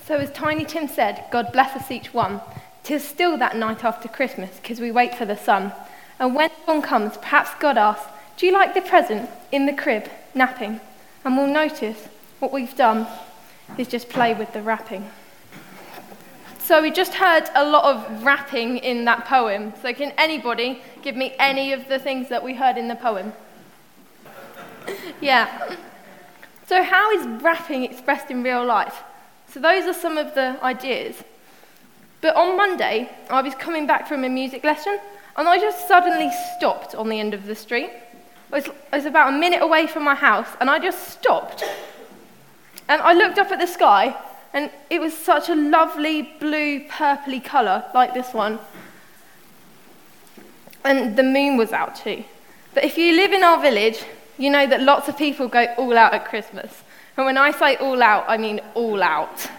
So as Tiny Tim said, God bless us each one. 'Tis still that night after Christmas, because we wait for the sun. And when dawn comes, perhaps God asks, do you like the present in the crib, napping? And we'll notice what we've done is just play with the wrapping. So we just heard a lot of rapping in that poem. So can anybody give me any of the things that we heard in the poem? Yeah. So how is rapping expressed in real life? So those are some of the ideas. But on Monday, I was coming back from a music lesson, and I just suddenly stopped on the end of the street. I was about a minute away from my house, and I just stopped. And I looked up at the sky, and it was such a lovely blue, purpley colour, like this one. And the moon was out too. But if you live in our village, you know that lots of people go all out at Christmas. And when I say all out, I mean all out.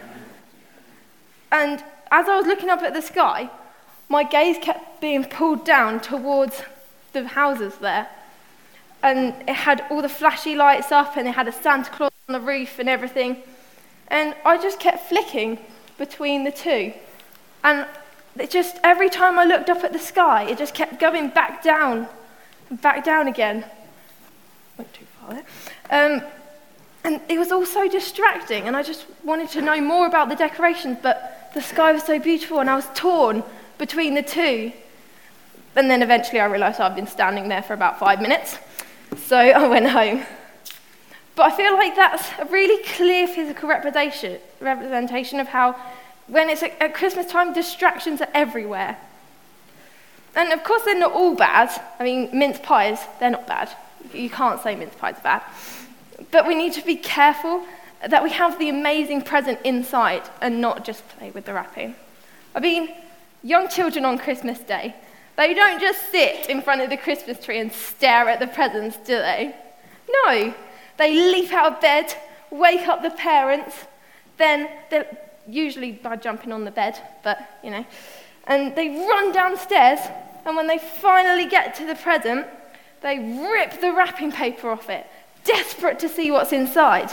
And as I was looking up at the sky, my gaze kept being pulled down towards the houses there. And it had all the flashy lights up, and it had a Santa Claus on the roof and everything. And I just kept flicking between the two. And it just, every time I looked up at the sky, it just kept going back down again. Went too far there. And it was all so distracting, and I just wanted to know more about the decorations, but the sky was so beautiful, and I was torn between the two. And then eventually I realised I'd been standing there for about 5 minutes, so I went home. But I feel like that's a really clear physical representation of how, when it's at Christmas time, distractions are everywhere. And of course they're not all bad. I mean, mince pies, they're not bad. You can't say mince pies are bad. But we need to be careful that we have the amazing present inside and not just play with the wrapping. I mean, young children on Christmas Day, they don't just sit in front of the Christmas tree and stare at the presents, do they? No, they leap out of bed, wake up the parents, then usually by jumping on the bed, but you know, and they run downstairs, and when they finally get to the present, they rip the wrapping paper off it, desperate to see what's inside.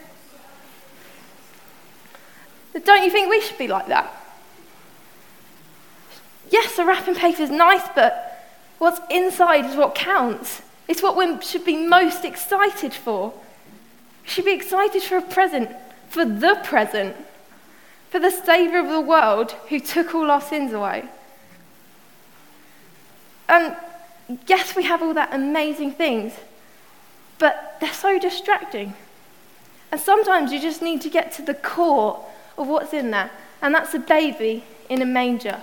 Don't you think we should be like that? Yes, the wrapping paper is nice, but what's inside is what counts. It's what we should be most excited for. We should be excited for a present, for the present, for the Saviour of the world who took all our sins away. And yes, we have all that amazing things, but they're so distracting. And sometimes you just need to get to the core of what's in there, and that's a baby in a manger.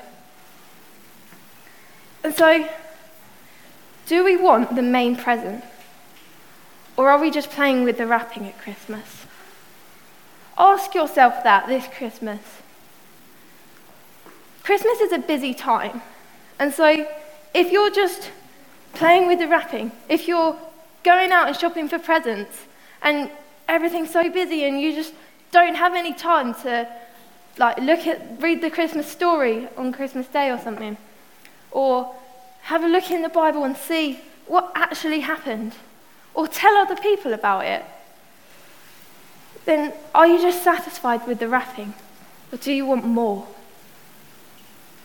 And so, do we want the main present? Or are we just playing with the wrapping at Christmas? Ask yourself that this Christmas. Christmas is a busy time. And so, if you're just playing with the wrapping, if you're going out and shopping for presents, and everything's so busy and you just don't have any time to read the Christmas story on Christmas Day or something, or have a look in the Bible and see what actually happened, or tell other people about it, then are you just satisfied with the wrapping, or do you want more?